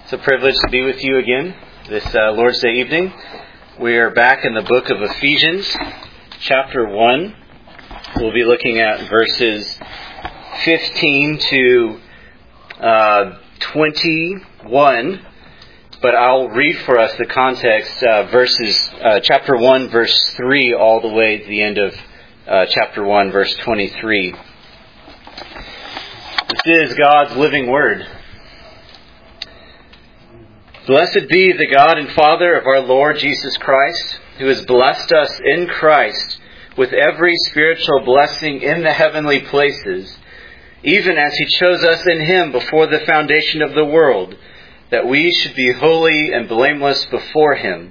It's a privilege to be with you again this Lord's Day evening. We are back in the book of Ephesians, chapter 1. We'll be looking at verses 15 to 21, but I'll read for us the context, chapter 1, verse 3, all the way to the end of chapter 1, verse 23. This is God's living word. Blessed be the God and Father of our Lord Jesus Christ, who has blessed us in Christ with every spiritual blessing in the heavenly places, even as He chose us in Him before the foundation of the world, that we should be holy and blameless before Him.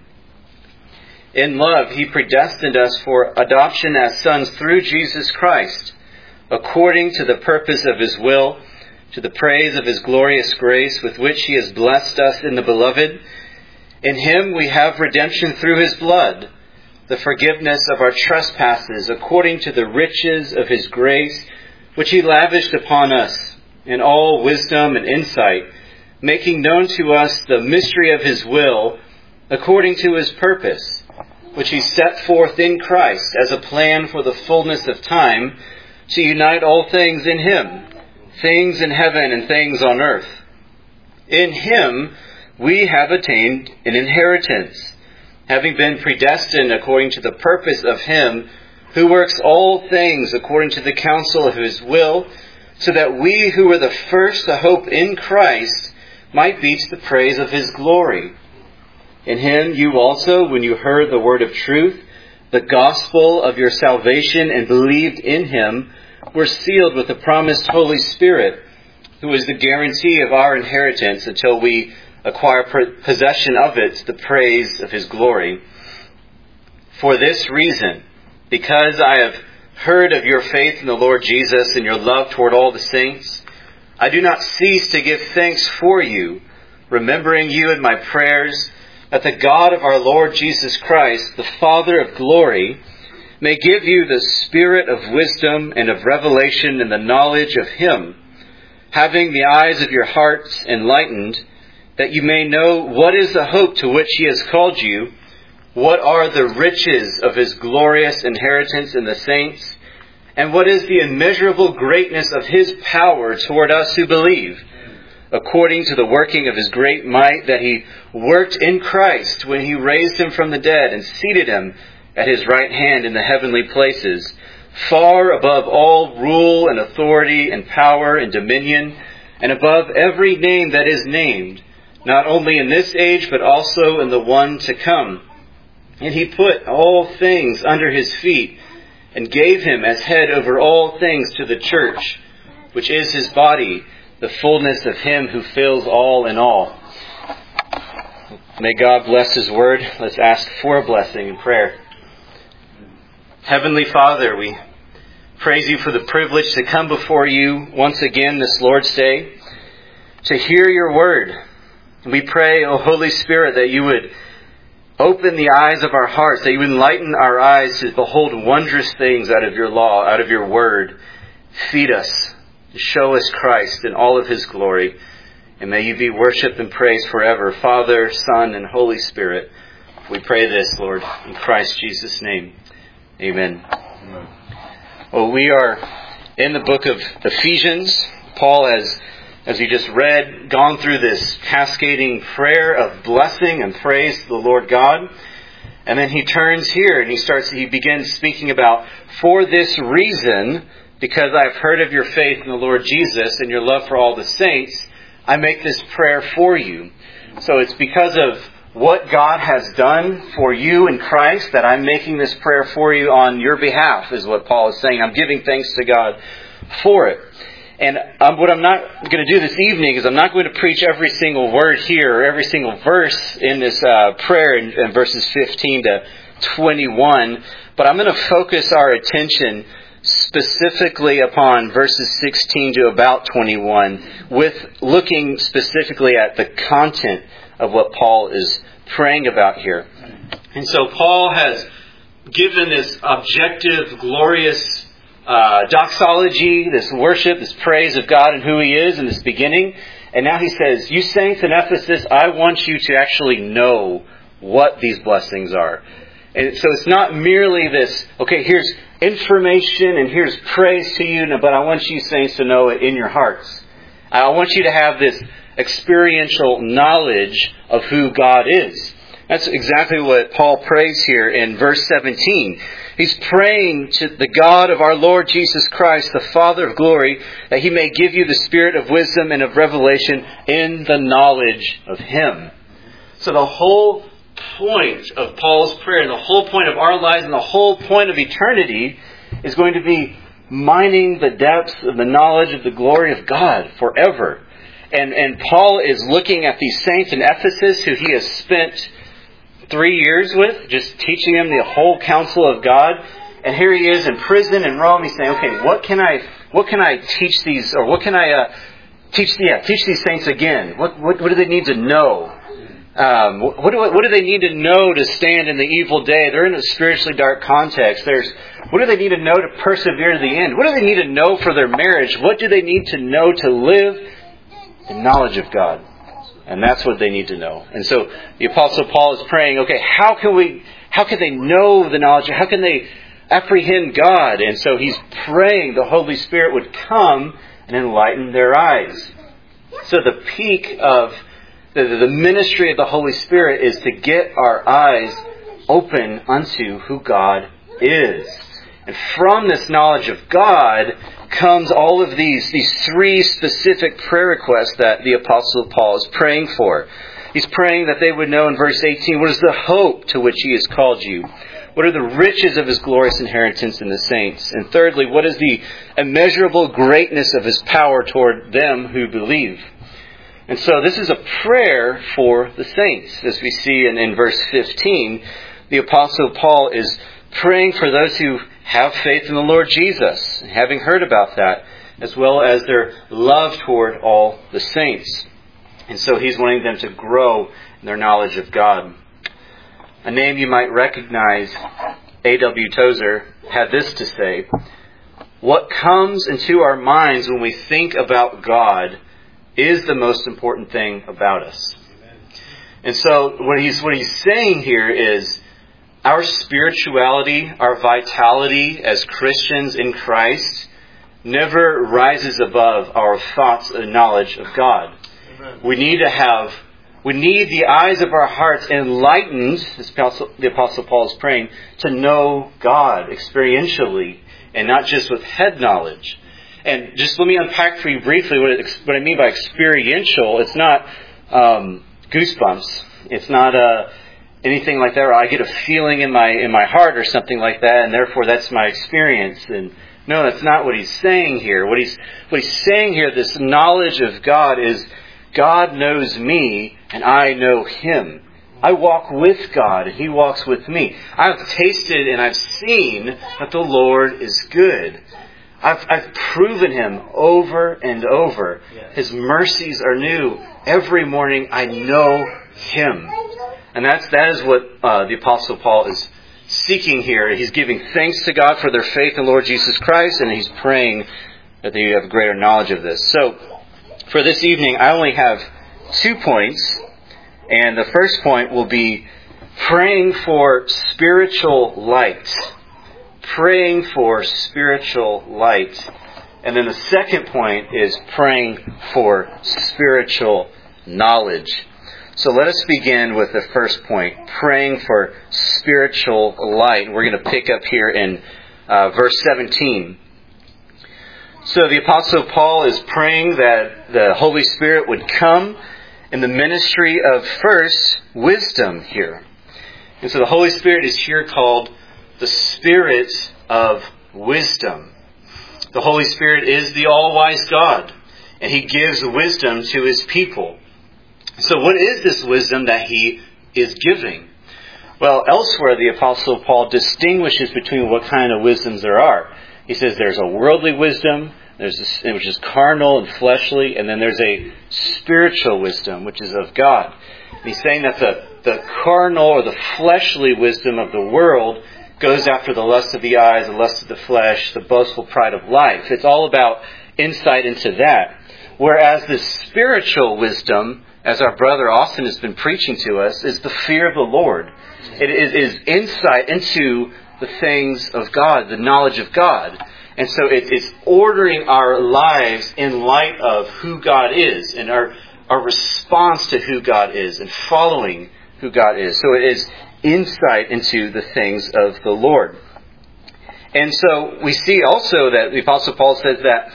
In love, He predestined us for adoption as sons through Jesus Christ, according to the purpose of His will, to the praise of His glorious grace with which He has blessed us in the Beloved. In Him we have redemption through His blood, the forgiveness of our trespasses, according to the riches of His grace, which He lavished upon us in all wisdom and insight, making known to us the mystery of His will, according to His purpose, which He set forth in Christ as a plan for the fullness of time, to unite all things in Him, things in heaven and things on earth. In Him we have attained an inheritance, having been predestined according to the purpose of Him who works all things according to the counsel of His will, so that we who were the first to hope in Christ might be to the praise of His glory. In Him you also, when you heard the word of truth, the gospel of your salvation, and believed in Him, were sealed with the promised Holy Spirit, who is the guarantee of our inheritance until we acquire possession of it to the praise of His glory. For this reason, because I have heard of your faith in the Lord Jesus and your love toward all the saints, I do not cease to give thanks for you, remembering you in my prayers, that the God of our Lord Jesus Christ, the Father of glory, may give you the spirit of wisdom and of revelation in the knowledge of Him, having the eyes of your hearts enlightened, that you may know what is the hope to which He has called you, what are the riches of His glorious inheritance in the saints, and what is the immeasurable greatness of His power toward us who believe, according to the working of His great might that He worked in Christ when He raised Him from the dead and seated Him at His right hand in the heavenly places, far above all rule and authority and power and dominion, and above every name that is named, not only in this age but also in the one to come. And He put all things under His feet, and gave Him as head over all things to the church, which is His body, the fullness of Him who fills all in all. May God bless His word. Let's ask for a blessing in prayer. Heavenly Father, we praise You for the privilege to come before You once again this Lord's Day, to hear Your word. We pray, O Holy Spirit, that You would open the eyes of our hearts, that You would enlighten our eyes to behold wondrous things out of Your law, out of Your word. Feed us, show us Christ in all of His glory, and may You be worshipped and praised forever, Father, Son, and Holy Spirit. We pray this, Lord, in Christ Jesus' name. Amen. Well, we are in the book of Ephesians. Paul has, as we just read, gone through this cascading prayer of blessing and praise to the Lord God. And then he turns here and he begins speaking about, for this reason, because I have heard of your faith in the Lord Jesus and your love for all the saints, I make this prayer for you. So it's because of what God has done for you in Christ that I'm making this prayer for you on your behalf, is what Paul is saying. I'm giving thanks to God for it. And what I'm not going to do this evening is I'm not going to preach every single word here or every single verse in this prayer in verses 15 to 21, but I'm going to focus our attention specifically upon verses 16 to about 21, with looking specifically at the content of what Paul is praying about here. And so Paul has given this objective, glorious doxology, this worship, this praise of God and who He is in this beginning. And now he says, you saints in Ephesus, I want you to actually know what these blessings are. And so it's not merely this, okay, here's information and here's praise to you, but I want you saints to know it in your hearts. I want you to have this experiential knowledge of who God is. That's exactly what Paul prays here in verse 17. He's praying to the God of our Lord Jesus Christ, the Father of glory, that He may give you the spirit of wisdom and of revelation in the knowledge of Him. So the whole point of Paul's prayer, and the whole point of our lives, and the whole point of eternity is going to be mining the depths of the knowledge of the glory of God forever. And Paul is looking at these saints in Ephesus who he has spent 3 years with, just teaching them the whole counsel of God. And here he is in prison in Rome. He's saying, okay, what can I teach these, or what can I teach these saints again? What do they need to know? What do they need to know to stand in the evil day? They're in a spiritually dark context. What do they need to know to persevere to the end? What do they need to know for their marriage? What do they need to know to live in knowledge of God? And that's what they need to know. And so the Apostle Paul is praying, okay, how can they know the knowledge? How can they apprehend God? And so he's praying the Holy Spirit would come and enlighten their eyes. So the peak of the ministry of the Holy Spirit is to get our eyes open unto who God is. And from this knowledge of God comes all of these three specific prayer requests that the Apostle Paul is praying for. He's praying that they would know in verse 18, what is the hope to which He has called you? What are the riches of His glorious inheritance in the saints? And thirdly, what is the immeasurable greatness of His power toward them who believe? And so this is a prayer for the saints. As we see in verse 15, the Apostle Paul is praying for those who have faith in the Lord Jesus, having heard about that, as well as their love toward all the saints. And so he's wanting them to grow in their knowledge of God. A name you might recognize, A.W. Tozer, had this to say, what comes into our minds when we think about God is the most important thing about us. And so what he's saying here is our spirituality, our vitality as Christians in Christ never rises above our thoughts and knowledge of God. Amen. We need the eyes of our hearts enlightened, as the Apostle Paul is praying, to know God experientially and not just with head knowledge. And just let me unpack for you briefly what I mean by experiential. It's not goosebumps. It's not anything like that, or I get a feeling in my heart or something like that, and therefore that's my experience. And no, that's not what he's saying here. What he's saying here, this knowledge of God, is God knows me and I know Him. I walk with God and He walks with me. I've tasted and I've seen that the Lord is good. I've proven Him over and over. His mercies are new. Every morning I know Him. And that is what the Apostle Paul is seeking here. He's giving thanks to God for their faith in the Lord Jesus Christ, and he's praying that they have greater knowledge of this. So, for this evening, I only have 2 points. And the first point will be praying for spiritual light. Praying for spiritual light. And then the second point is praying for spiritual knowledge. So let us begin with the first point, praying for spiritual light. We're going to pick up here in verse 17. So the Apostle Paul is praying that the Holy Spirit would come in the ministry of first wisdom here. And so the Holy Spirit is here called the Spirit of wisdom. The Holy Spirit is the all-wise God, and He gives wisdom to His people. So what is this wisdom that He is giving? Well, elsewhere the Apostle Paul distinguishes between what kind of wisdoms there are. He says there's a worldly wisdom, which is carnal and fleshly, and then there's a spiritual wisdom, which is of God. And he's saying that the carnal or the fleshly wisdom of the world goes after the lust of the eyes, the lust of the flesh, the boastful pride of life. It's all about insight into that. Whereas the spiritual wisdom, as our brother Austin has been preaching to us, is the fear of the Lord. It is insight into the things of God, the knowledge of God. And so it's ordering our lives in light of who God is and our response to who God is and following who God is. So it is insight into the things of the Lord. And so we see also that the Apostle Paul says that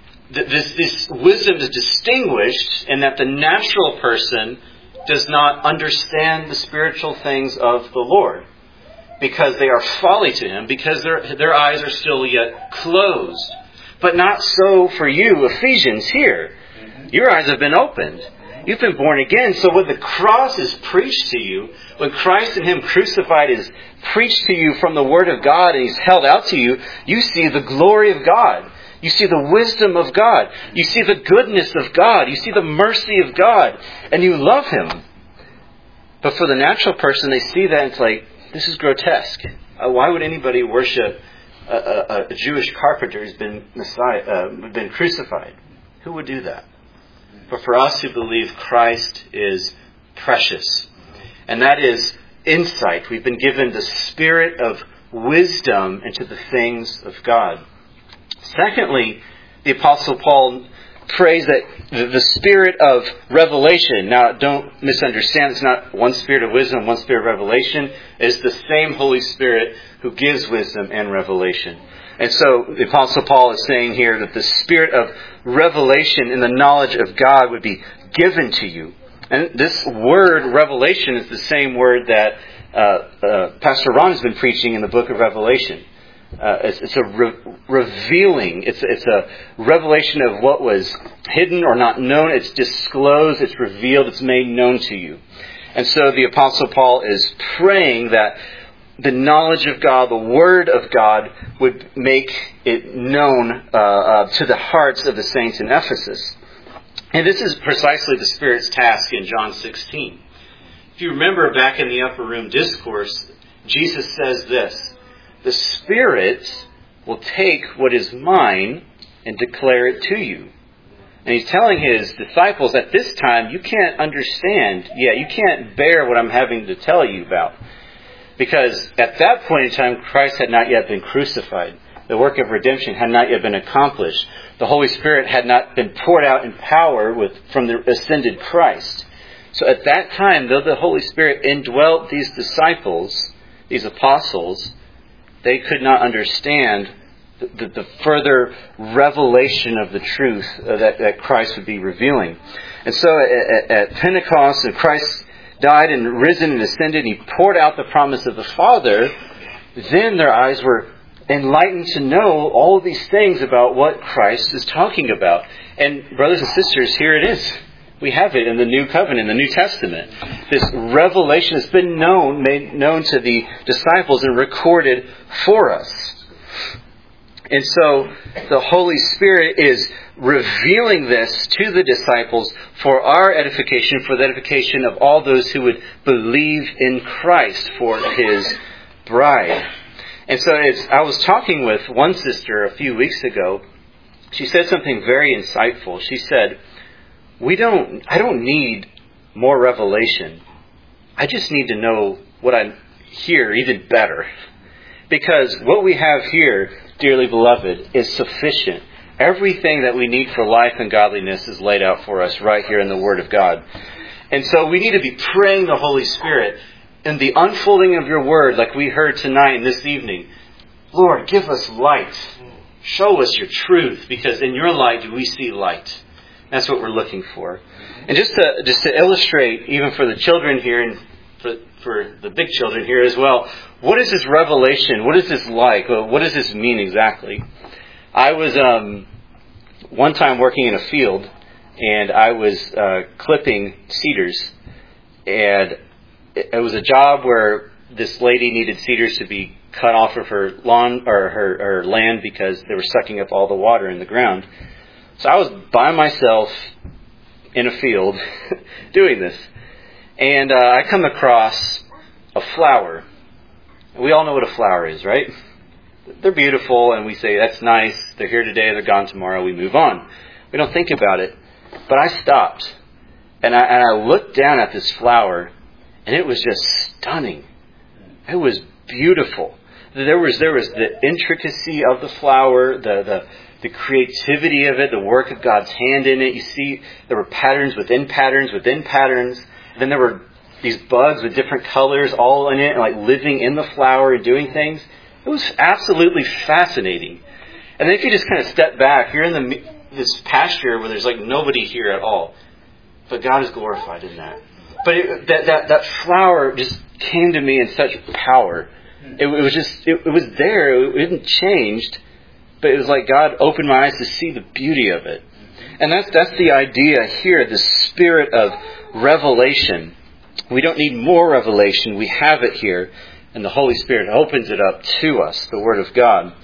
this wisdom is distinguished and that the natural person does not understand the spiritual things of the Lord because they are folly to him, because their eyes are still yet closed. But not so for you, Ephesians, here. Your eyes have been opened. You've been born again. So when the cross is preached to you, when Christ and Him crucified is preached to you from the Word of God and He's held out to you, you see the glory of God. You see the wisdom of God. You see the goodness of God. You see the mercy of God. And you love Him. But for the natural person, they see that and it's like, this is grotesque. Why would anybody worship a Jewish carpenter who's been crucified? Who would do that? But for us who believe Christ is precious. And that is insight. We've been given the spirit of wisdom into the things of God. Secondly, the Apostle Paul prays that the spirit of revelation. Now, don't misunderstand. It's not one spirit of wisdom, one spirit of revelation. It's the same Holy Spirit who gives wisdom and revelation. And so the Apostle Paul is saying here that the spirit of revelation in the knowledge of God would be given to you. And this word revelation is the same word that Pastor Ron has been preaching in the book of Revelation. It's a revealing. It's a revelation of what was hidden or not known. It's disclosed. It's revealed. It's made known to you. And so the Apostle Paul is praying that the knowledge of God, the Word of God, would make it known to the hearts of the saints in Ephesus. And this is precisely the Spirit's task in John 16. If you remember back in the Upper Room Discourse, Jesus says this: the Spirit will take what is mine and declare it to you. And He's telling His disciples at this time, you can't understand yet. You can't bear what I'm having to tell you about. Because at that point in time, Christ had not yet been crucified. The work of redemption had not yet been accomplished. The Holy Spirit had not been poured out in power from the ascended Christ. So at that time, though the Holy Spirit indwelt these disciples, these apostles, they could not understand the further revelation of the truth that Christ would be revealing. And so at Pentecost, Christ died and risen and ascended, and He poured out the promise of the Father. Then their eyes were enlightened to know all of these things about what Christ is talking about. And brothers and sisters, here it is. We have it in the New Covenant, in the New Testament. This revelation has been made known to the disciples and recorded for us. And so the Holy Spirit is revealing this to the disciples for our edification, for the edification of all those who would believe in Christ for His bride. And so I was talking with one sister a few weeks ago. She said something very insightful. She said, I don't need more revelation. I just need to know what I hear even better. Because what we have here, dearly beloved, is sufficient. Everything that we need for life and godliness is laid out for us right here in the Word of God. And so we need to be praying the Holy Spirit in the unfolding of your Word, like we heard tonight and this evening. Lord, give us light. Show us your truth, because in your light do we see light. That's what we're looking for. And just to illustrate, even for the children here and for the big children here as well, what is this revelation? What is this like? What does this mean exactly? I was one time working in a field, and I was clipping cedars, and it was a job where this lady needed cedars to be cut off of her lawn or her land because they were sucking up all the water in the ground. So I was by myself in a field doing this, and I come across a flower. We all know what a flower is, right? They're beautiful, and we say, that's nice, they're here today, they're gone tomorrow, we move on. We don't think about it. But I stopped, and I looked down at this flower, and it was just stunning. It was beautiful. There was the intricacy of the flower, the creativity of it, the work of God's hand in it. You see, there were patterns within patterns within patterns. And then there were these bugs with different colors all in it, and like living in the flower and doing things. It was absolutely fascinating. And then if you just kind of step back, you're in this pasture where there's like nobody here at all. But God is glorified in that. But that flower just came to me in such power. It was there. It hadn't changed. But it was like God opened my eyes to see the beauty of it. And that's the idea here, the spirit of revelation. We don't need more revelation. We have it here. And the Holy Spirit opens it up to us, the Word of God.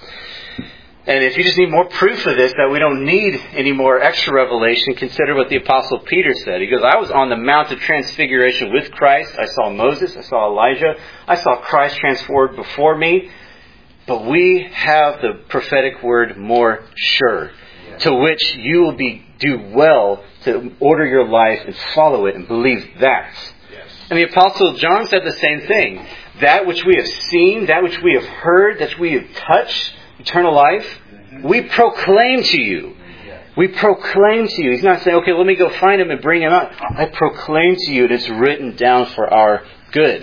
And if you just need more proof of this, that we don't need any more extra revelation, consider what the Apostle Peter said. He goes, I was on the Mount of Transfiguration with Christ. I saw Moses. I saw Elijah. I saw Christ transformed before me. But we have the prophetic word more sure, to which you will do well to order your life and follow it and believe that. Yes. And the Apostle John said the same thing. That which we have seen, that which we have heard, that we have touched, eternal life, we proclaim to you. We proclaim to you. He's not saying, okay, let me go find him and bring him up. I proclaim to you, and it's written down for our good.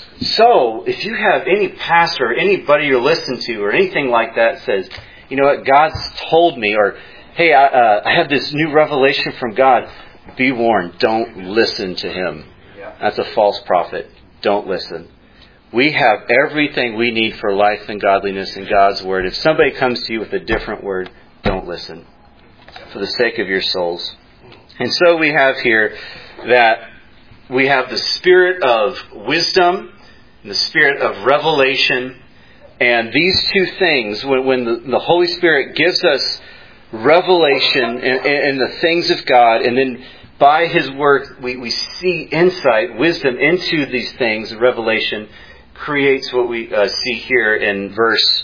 So, if you have any pastor or anybody you're listening to or anything like that says, you know what, God's told me, or, hey, I have this new revelation from God, be warned, don't listen to him. That's a false prophet. Don't listen. We have everything we need for life and godliness in God's Word. If somebody comes to you with a different word, don't listen, for the sake of your souls. And so we have here that we have the spirit of wisdom and the spirit of revelation. And these two things, when the Holy Spirit gives us revelation in the things of God, and then by His work we see insight, wisdom into these things, revelation creates what we see here in verse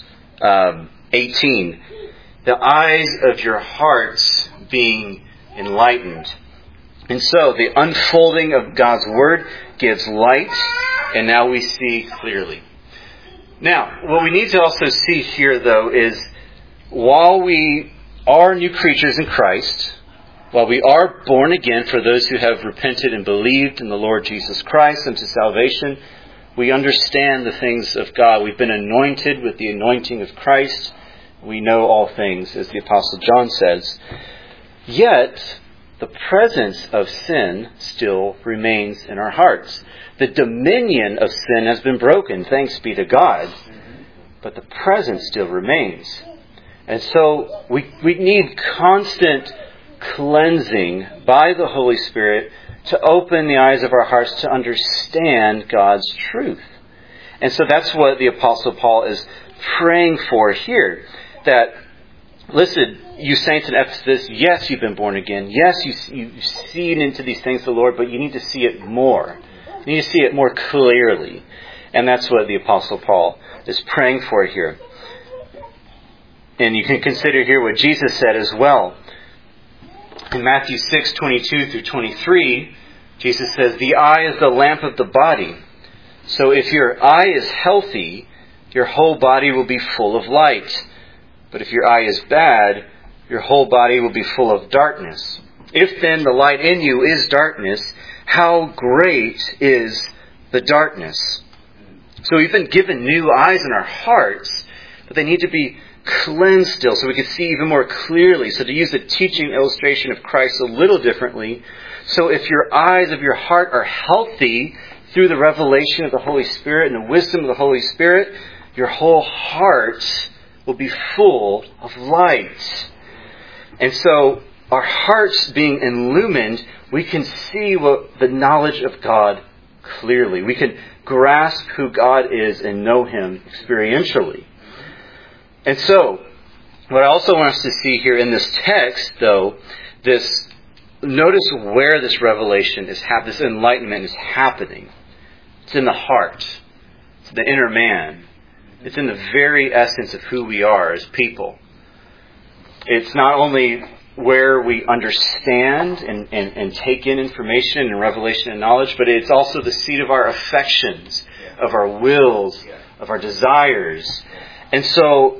18. The eyes of your hearts being enlightened. And so the unfolding of God's Word gives light, and now we see clearly. Now, what we need to also see here, though, is while we are new creatures in Christ, while we are born again for those who have repented and believed in the Lord Jesus Christ unto salvation, we understand the things of God. We've been anointed with the anointing of Christ. We know all things, as the Apostle John says. Yet, the presence of sin still remains in our hearts. The dominion of sin has been broken, thanks be to God. But the presence still remains. And so, we need constant cleansing by the Holy Spirit to open the eyes of our hearts to understand God's truth. And so that's what the Apostle Paul is praying for here. That, listen, you saints in Ephesus, yes, you've been born again. Yes, you've seen into these things of the Lord, but you need to see it more. You need to see it more clearly. And that's what the Apostle Paul is praying for here. And you can consider here what Jesus said as well. In Matthew 6:22 through 23, Jesus says, the eye is the lamp of the body. So if your eye is healthy, your whole body will be full of light. But if your eye is bad, your whole body will be full of darkness. If then the light in you is darkness, how great is the darkness? So we've been given new eyes in our hearts, but they need to be cleansed still so we can see even more clearly. So to use the teaching illustration of Christ a little differently, so if your eyes of your heart are healthy through the revelation of the Holy Spirit and the wisdom of the Holy Spirit, your whole heart will be full of light. And so our hearts being illumined, we can see the knowledge of God clearly. We can grasp who God is and know Him experientially. And so, what I also want us to see here in this text, though, notice where this revelation is happening, this enlightenment is happening. It's in the heart. It's the inner man. It's in the very essence of who we are as people. It's not only where we understand and take in information and revelation and knowledge, but it's also the seat of our affections, of our wills, of our desires. And so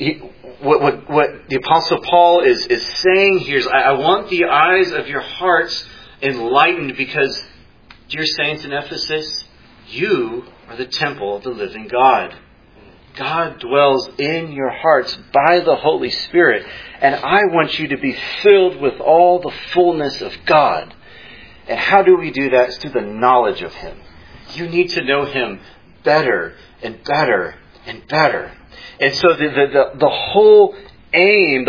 what the Apostle Paul is saying here is, I want the eyes of your hearts enlightened because, dear saints in Ephesus, you are the temple of the living God. God dwells in your hearts by the Holy Spirit. And I want you to be filled with all the fullness of God. And how do we do that? It's through the knowledge of Him. You need to know Him better and better and better. And so the whole aim,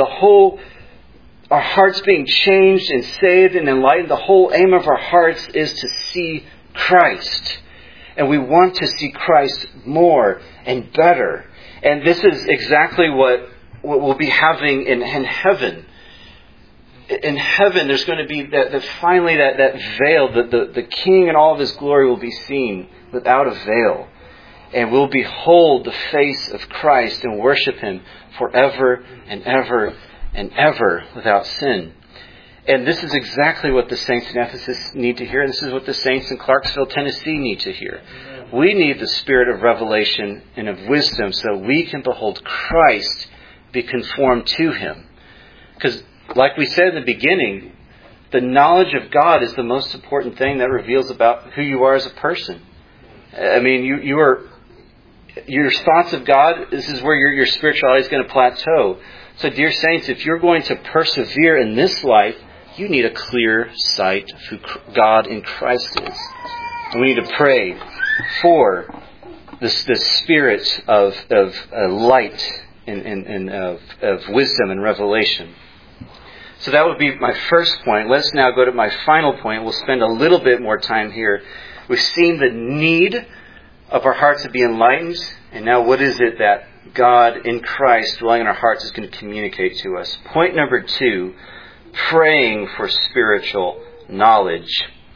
our hearts being changed and saved and enlightened, the whole aim of our hearts is to see Christ. And we want to see Christ more and better. And this is exactly what we'll be having in heaven. In heaven, there's going to be finally that veil, the King in all of His glory will be seen without a veil. And we'll behold the face of Christ and worship Him forever and ever and ever without sin. And this is exactly what the saints in Ephesus need to hear. And this is what the saints in Clarksville, Tennessee need to hear. We need the spirit of revelation and of wisdom so we can behold Christ, be conformed to Him. Because like we said in the beginning, the knowledge of God is the most important thing that reveals about who you are as a person. I mean, your thoughts of God, this is where your spirituality is going to plateau. So dear saints, if you're going to persevere in this life, you need a clear sight of who God in Christ is. And we need to pray for the spirit of light and of wisdom and revelation. So that would be my first point. Let's now go to my final point. We'll spend a little bit more time here. We've seen the need of our hearts to be enlightened. And now what is it that God in Christ dwelling in our hearts is going to communicate to us? Point number 2. Praying for spiritual knowledge.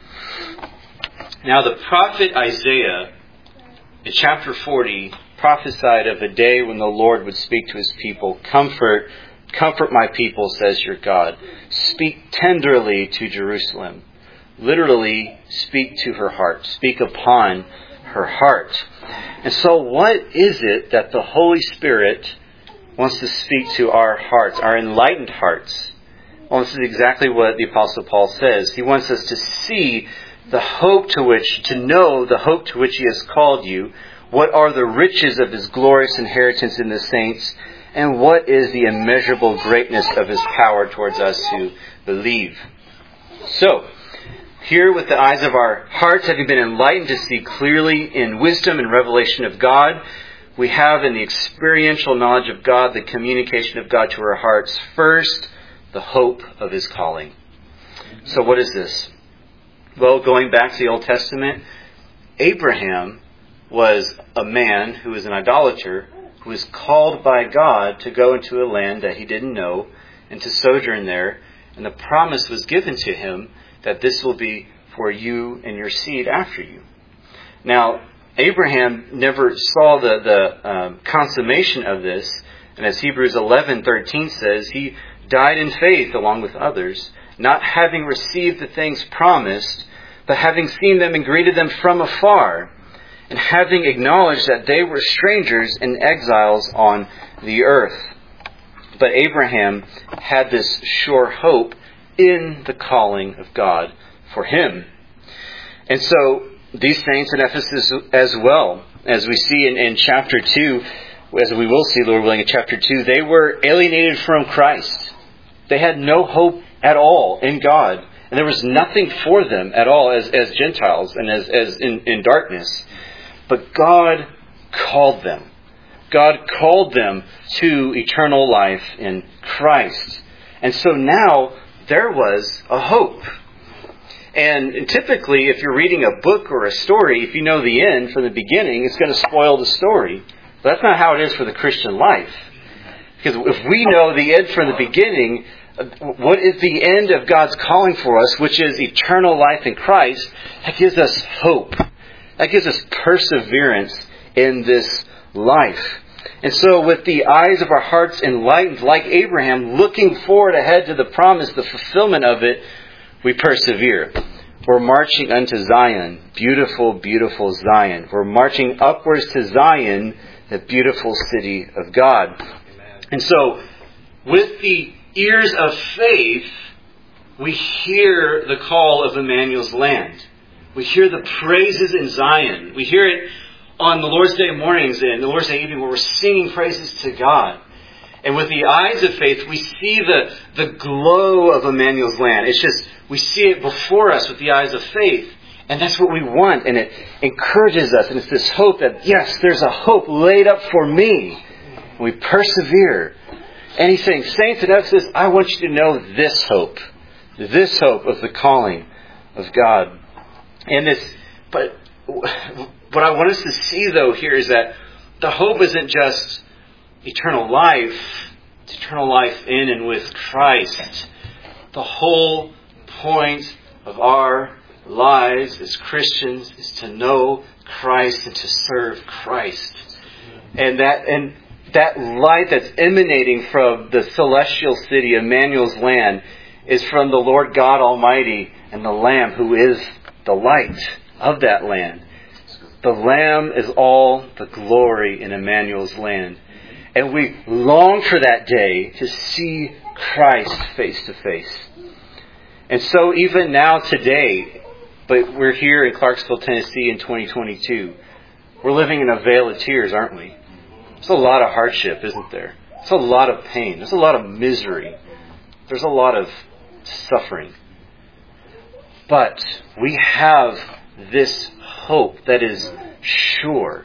Now the prophet Isaiah in chapter 40 prophesied of a day when the Lord would speak to His people. Comfort my people, says your God. Speak tenderly to Jerusalem. Literally, speak to her heart. Speak upon her heart. And so what is it that the Holy Spirit wants to speak to our hearts, our enlightened hearts? Well, this is exactly what the Apostle Paul says. He wants us to see to know the hope to which He has called you, what are the riches of His glorious inheritance in the saints, and what is the immeasurable greatness of His power towards us who believe. So, here with the eyes of our hearts having been enlightened to see clearly in wisdom and revelation of God, we have in the experiential knowledge of God, the communication of God to our hearts, first, the hope of His calling. So what is this? Well, going back to the Old Testament, Abraham was a man who was an idolater, who was called by God to go into a land that he didn't know and to sojourn there. And the promise was given to him that this will be for you and your seed after you. Now, Abraham never saw the consummation of this. And as Hebrews 11:13 says, he died in faith along with others, not having received the things promised, but having seen them and greeted them from afar, and having acknowledged that they were strangers and exiles on the earth. But Abraham had this sure hope in the calling of God for him. And so these saints in Ephesus as well, as we see in chapter 2, as we will see, Lord willing, in chapter 2, they were alienated from Christ. They had no hope at all in God. And there was nothing for them at all as Gentiles and as in darkness. But God called them. God called them to eternal life in Christ. And so now there was a hope. And typically, if you're reading a book or a story, if you know the end from the beginning, it's going to spoil the story. But that's not how it is for the Christian life. Because if we know the end from the beginning, what is the end of God's calling for us, which is eternal life in Christ, that gives us hope. That gives us perseverance in this life. And so with the eyes of our hearts enlightened, like Abraham, looking forward ahead to the promise, the fulfillment of it, we persevere. We're marching unto Zion, beautiful, beautiful Zion. We're marching upwards to Zion, the beautiful city of God. Amen. And so, with the ears of faith, we hear the call of Emmanuel's land. We hear the praises in Zion. We hear it on the Lord's Day mornings and the Lord's Day evening where we're singing praises to God. And with the eyes of faith, we see the glow of Emmanuel's land. It's just, we see it before us with the eyes of faith. And that's what we want. And it encourages us. And it's this hope that, yes, there's a hope laid up for me. And we persevere. And he's saying, saints in Ephesus, I want you to know this hope. This hope of the calling of God. And this, but what I want us to see, though, here is that the hope isn't just eternal life. It's eternal life in and with Christ. The whole point of our lives as Christians is to know Christ and to serve Christ. And that light that's emanating from the celestial city, Emmanuel's land, is from the Lord God Almighty and the Lamb who is the light of that land. The Lamb is all the glory in Emmanuel's land. And we long for that day to see Christ face to face. And so even now today, but we're here in Clarksville, Tennessee in 2022. We're living in a vale of tears, aren't we? There's a lot of hardship, isn't there? There's a lot of pain. There's a lot of misery. There's a lot of suffering. But we have this hope that is sure.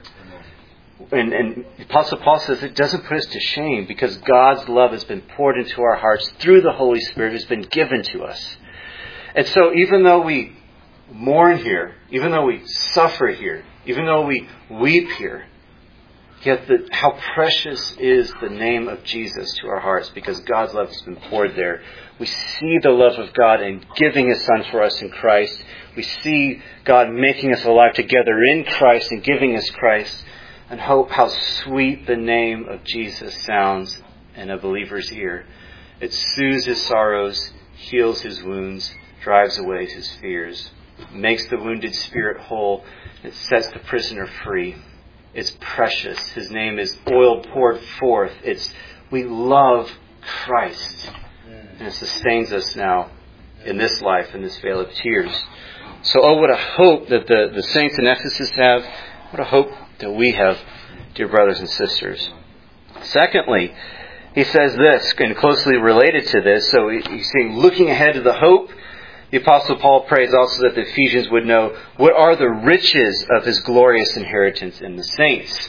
And the Apostle Paul says it doesn't put us to shame because God's love has been poured into our hearts through the Holy Spirit who's been given to us. And so even though we mourn here, even though we suffer here, even though we weep here, yet how precious is the name of Jesus to our hearts because God's love has been poured there. We see the love of God in giving His Son for us in Christ. We see God making us alive together in Christ and giving us Christ. And how sweet the name of Jesus sounds in a believer's ear. It soothes his sorrows, heals his wounds, drives away his fears, makes the wounded spirit whole, it sets the prisoner free. It's precious. His name is oil poured forth. We love Christ. And it sustains us now in this life, in this vale of tears. So, what a hope that the saints in Ephesus have. What a hope that we have, dear brothers and sisters. Secondly, he says this, and closely related to this, so he's saying, looking ahead to the hope, the Apostle Paul prays also that the Ephesians would know what are the riches of his glorious inheritance in the saints.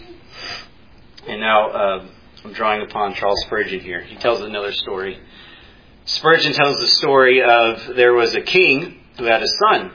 And now I'm drawing upon Charles Spurgeon here. He tells another story. Spurgeon tells the story of there was a king who had a son.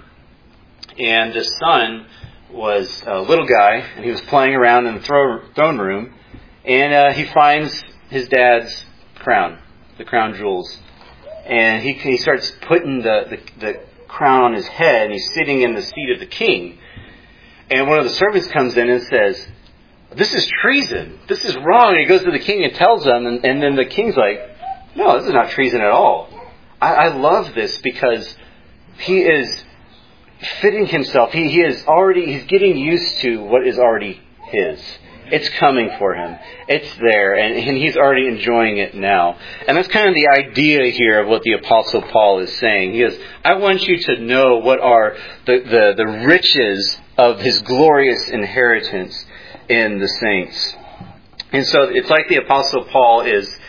And the son was a little guy, and he was playing around in the throne room, and he finds his dad's crown, the crown jewels. And he starts putting the crown on his head, and he's sitting in the seat of the king. And one of the servants comes in and says, "This is treason. This is wrong." And he goes to the king and tells him, and then the king's like, "No, this is not treason at all. I love this because he is fitting himself. He's getting used to what is already his. It's coming for him. It's there, and he's already enjoying it now." And that's kind of the idea here of what the Apostle Paul is saying. He is, I want you to know what are the riches of his glorious inheritance in the saints. And so it's like the Apostle Paul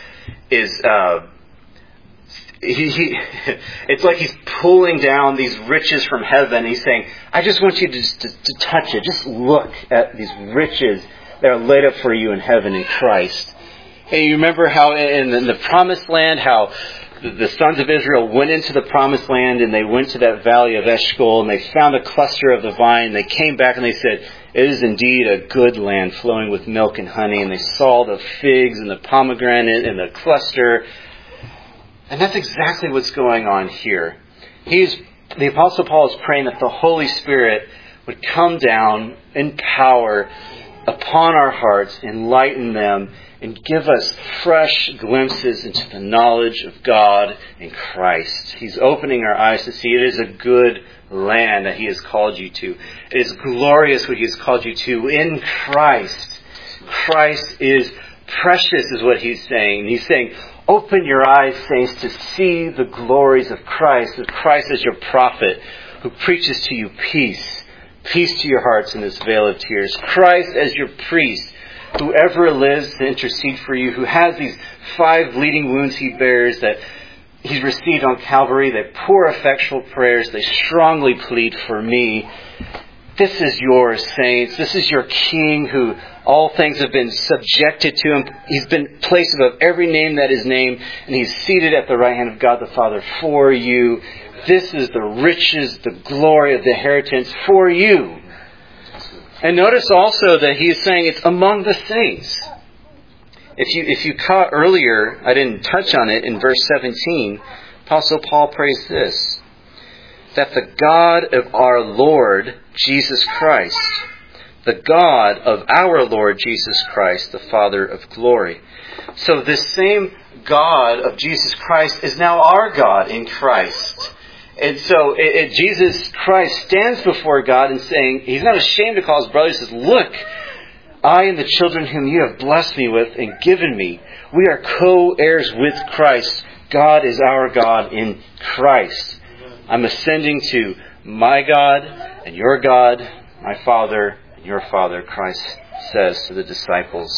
it's like he's pulling down these riches from heaven. He's saying, I just want you to touch it. Just look at these riches that are laid up for you in heaven in Christ. And you remember how in the promised land, how the sons of Israel went into the promised land and they went to that valley of Eshcol and they found a cluster of the vine. And they came back and they said, it is indeed a good land flowing with milk and honey. And they saw the figs and the pomegranate and the cluster. And that's exactly what's going on here. The Apostle Paul is praying that the Holy Spirit would come down in power upon our hearts, enlighten them, and give us fresh glimpses into the knowledge of God in Christ. He's opening our eyes to see it is a good land that He has called you to. It is glorious what He has called you to in Christ. Christ is precious is what He's saying. He's saying, open your eyes, saints, to see the glories of Christ as your prophet who preaches to you peace. Peace to your hearts in this vale of tears. Christ as your priest, who ever lives to intercede for you, who has these 5 bleeding wounds He bears that He's received on Calvary. They pour effectual prayers. They strongly plead for me. This is yours, saints. This is your King who all things have been subjected to Him. He's been placed above every name that is named, and He's seated at the right hand of God the Father for you. This is the riches, the glory of the inheritance for you. And notice also that He is saying it's among the saints. If you caught earlier, I didn't touch on it, in verse 17, Apostle Paul prays this, that the God of our Lord Jesus Christ, the God of our Lord Jesus Christ, the Father of glory. So this same God of Jesus Christ is now our God in Christ. And so Jesus Christ stands before God and saying, He's not ashamed to call His brothers. He says, look, I and the children whom you have blessed me with and given me, we are co-heirs with Christ. God is our God in Christ. I'm ascending to my God and your God, my Father and your Father, Christ says to the disciples.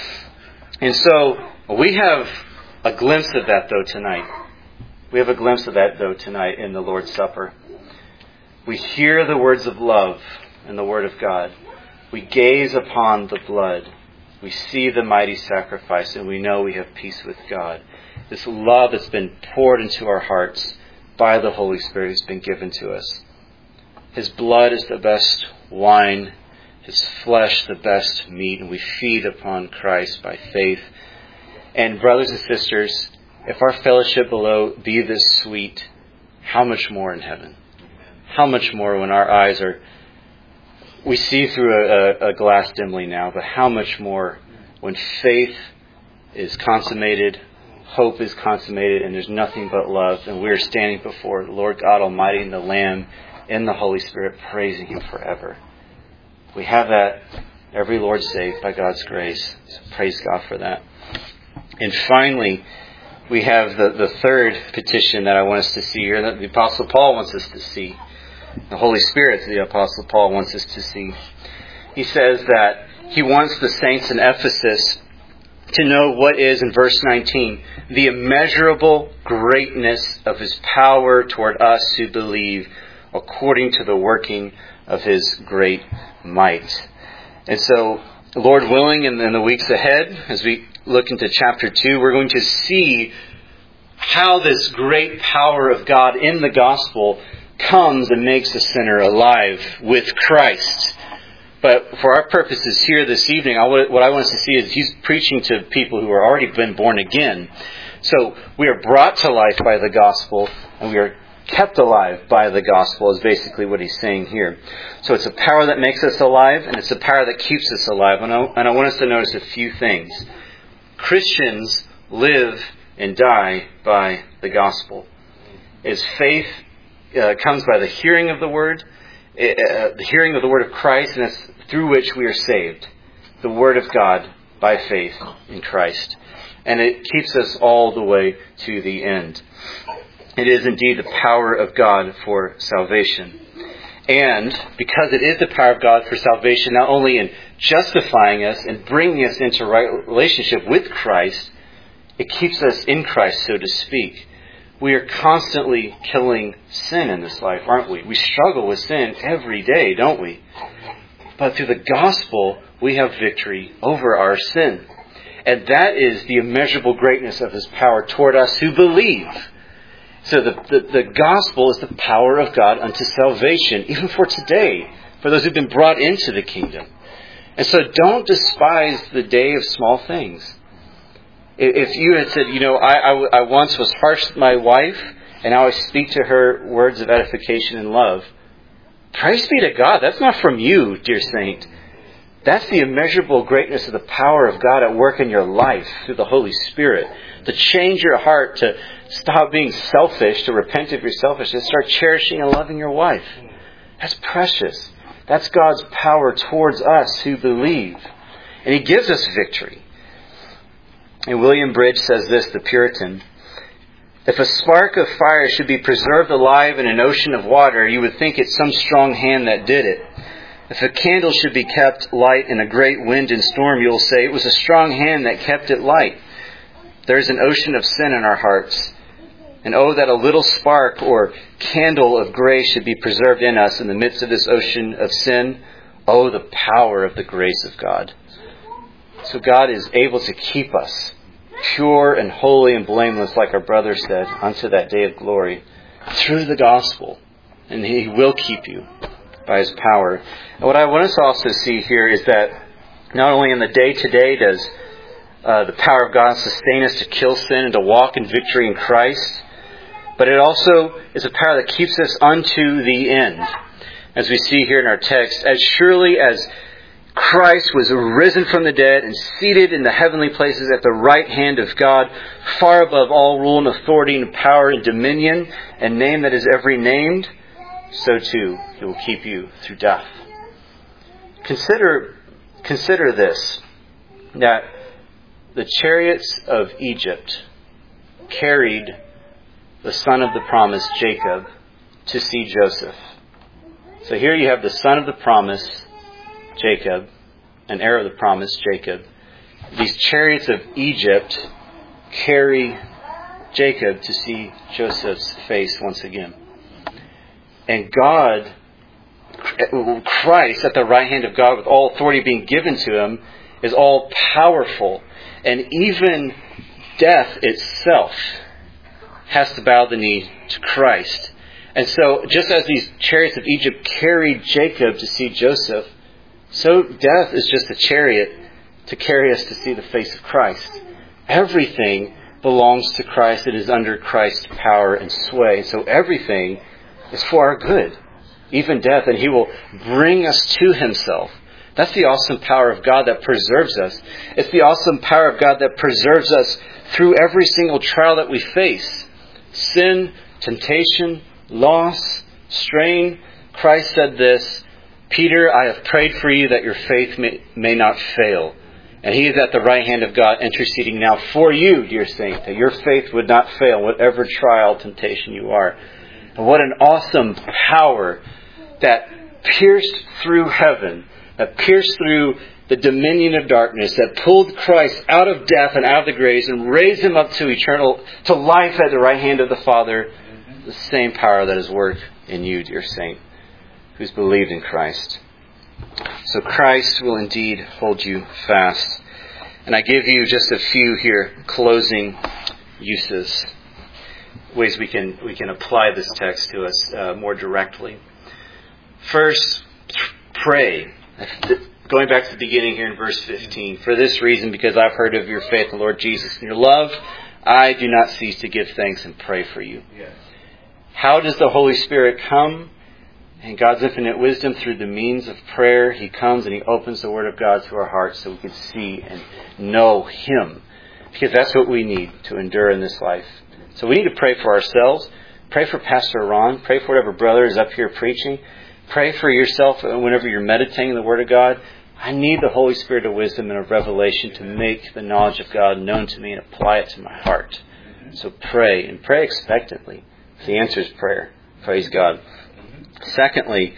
And so we have a glimpse of that, though, tonight. We have a glimpse of that, though, tonight in the Lord's Supper. We hear the words of love in the Word of God. We gaze upon the blood. We see the mighty sacrifice, and we know we have peace with God. This love that's been poured into our hearts by the Holy Spirit has been given to us. His blood is the best wine, His flesh the best meat, and we feed upon Christ by faith. And brothers and sisters, if our fellowship below be this sweet, how much more in heaven? How much more when our eyes are... We see through a glass dimly now, but how much more when faith is consummated, hope is consummated, and there's nothing but love, and we're standing before the Lord God Almighty and the Lamb in the Holy Spirit, praising Him forever. We have that, every Lord's sake, by God's grace. So praise God for that. And finally, we have the third petition that I want us to see here, that the Apostle Paul wants us to see. The Holy Spirit, the Apostle Paul, wants us to see. He says that he wants the saints in Ephesus to know what is, in verse 19, the immeasurable greatness of His power toward us who believe, according to the working of His great might. And so, Lord willing, in the weeks ahead, as we look into chapter 2, we're going to see how this great power of God in the gospel comes and makes the sinner alive with Christ. But for our purposes here this evening, what I want us to see is he's preaching to people who are already been born again. So we are brought to life by the gospel, and we are kept alive by the gospel, is basically what he's saying here. So it's a power that makes us alive, and it's a power that keeps us alive. And I want us to notice a few things. Christians live and die by the gospel. As faith comes by the hearing of the word, the hearing of the word of Christ, and it's through which we are saved. The word of God by faith in Christ. And it keeps us all the way to the end. It is indeed the power of God for salvation. And because it is the power of God for salvation, not only in justifying us and bringing us into right relationship with Christ, it keeps us in Christ, so to speak. We are constantly killing sin in this life, aren't we? We struggle with sin every day, don't we? But through the gospel, we have victory over our sin. And that is the immeasurable greatness of His power toward us who believe. So the gospel is the power of God unto salvation, even for today, for those who've been brought into the kingdom. And so don't despise the day of small things. If you had said, I once was harsh with my wife, and now I speak to her words of edification and love, praise be to God. That's not from you, dear saint. That's the immeasurable greatness of the power of God at work in your life through the Holy Spirit. To change your heart, to stop being selfish, to repent of your selfishness, start cherishing and loving your wife. That's precious. That's God's power towards us who believe. And He gives us victory. And William Bridge says this, the Puritan: if a spark of fire should be preserved alive in an ocean of water, you would think it's some strong hand that did it. If a candle should be kept light in a great wind and storm, you will say it was a strong hand that kept it light. There is an ocean of sin in our hearts. And oh, that a little spark or candle of grace should be preserved in us in the midst of this ocean of sin. Oh, the power of the grace of God. So God is able to keep us pure and holy and blameless, like our brother said, unto that day of glory, through the gospel. And He will keep you by His power. And what I want us to also see here is that not only in the day-to-day does the power of God sustain us to kill sin and to walk in victory in Christ, but it also is a power that keeps us unto the end. As we see here in our text, as surely as Christ was risen from the dead and seated in the heavenly places at the right hand of God, far above all rule and authority and power and dominion and name that is every named, so too He will keep you through death. Consider this, that the chariots of Egypt carried the son of the promise, Jacob, to see Joseph. So here you have the son of the promise, Jacob, an heir of the promise, Jacob. These chariots of Egypt carry Jacob to see Joseph's face once again. And God, Christ at the right hand of God, with all authority being given to Him, is all powerful. And even death itself has to bow the knee to Christ. And so, just as these chariots of Egypt carried Jacob to see Joseph, so death is just a chariot to carry us to see the face of Christ. Everything belongs to Christ. It is under Christ's power and sway. So everything is for our good, even death. And He will bring us to Himself. That's the awesome power of God that preserves us. It's the awesome power of God that preserves us through every single trial that we face. Sin, temptation, loss, strain. Christ said this, Peter, I have prayed for you that your faith may not fail. And He is at the right hand of God interceding now for you, dear saint, that your faith would not fail, whatever trial, temptation you are. And what an awesome power that pierced through heaven, that pierced through the dominion of darkness, that pulled Christ out of death and out of the graves and raised Him up to life at the right hand of the Father. The same power that has worked in you, dear saint, who's believed in Christ. So Christ will indeed hold you fast. And I give you just a few here closing uses, ways we can apply this text to us more directly. First, pray. Going back to the beginning here in verse 15. For this reason, because I've heard of your faith in the Lord Jesus and your love, I do not cease to give thanks and pray for you. Yes. How does the Holy Spirit come? In God's infinite wisdom, through the means of prayer, He comes and He opens the Word of God to our hearts so we can see and know Him. Because that's what we need to endure in this life. So we need to pray for ourselves. Pray for Pastor Ron. Pray for whatever brother is up here preaching. Pray for yourself whenever you're meditating the Word of God. I need the Holy Spirit of wisdom and of revelation to make the knowledge of God known to me and apply it to my heart. So pray, and pray expectantly. The answer is prayer. Praise God. Secondly,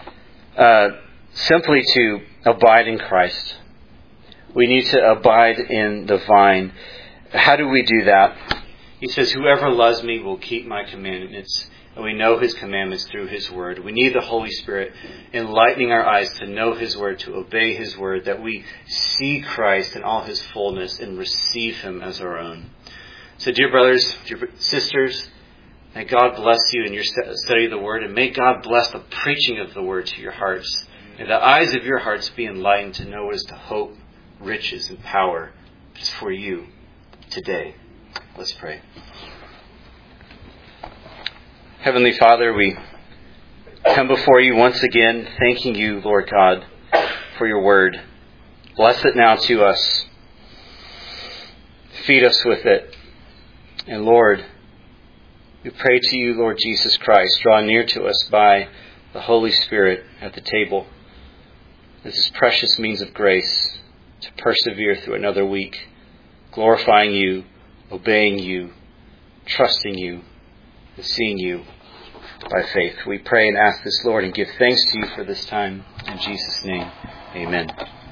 simply to abide in Christ. We need to abide in the vine. How do we do that? He says, whoever loves me will keep my commandments. And we know His commandments through His Word. We need the Holy Spirit enlightening our eyes to know His Word, to obey His Word, that we see Christ in all His fullness and receive Him as our own. So dear brothers, dear sisters, may God bless you in your study of the Word, and may God bless the preaching of the Word to your hearts. May the eyes of your hearts be enlightened to know what is to hope, riches, and power is for you today. Let's pray. Heavenly Father, we come before you once again, thanking you, Lord God, for your Word. Bless it now to us. Feed us with it. And Lord, we pray to you, Lord Jesus Christ, draw near to us by the Holy Spirit at the table. This is precious means of grace to persevere through another week, glorifying you, obeying you, trusting you, and seeing you by faith. We pray and ask this, Lord, and give thanks to you for this time. In Jesus' name, amen.